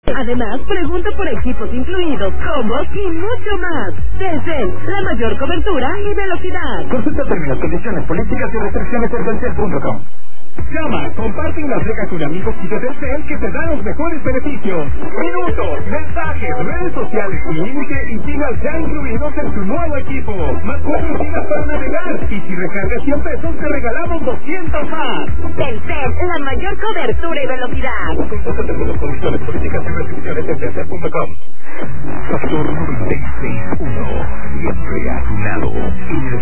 Además, pregunta por equipos incluidos, combos y mucho más. Telcel, la mayor cobertura y velocidad. Consulta términos, condiciones, políticas y restricciones en telcel.com. Llama, comparte una reca con amigos y de Telcel que te dan los mejores beneficios. Minutos, mensajes, redes sociales sin límite y gigas ya incluidos en tu nuevo equipo. Más 4 gigas para navegar. Y si recargas 100 pesos te regalamos 200 más. Telcel, la mayor cobertura y velocidad. Consulta términos, condiciones, políticas y restricciones en telcel.com. Factor 96.1. Siempre a tu lado.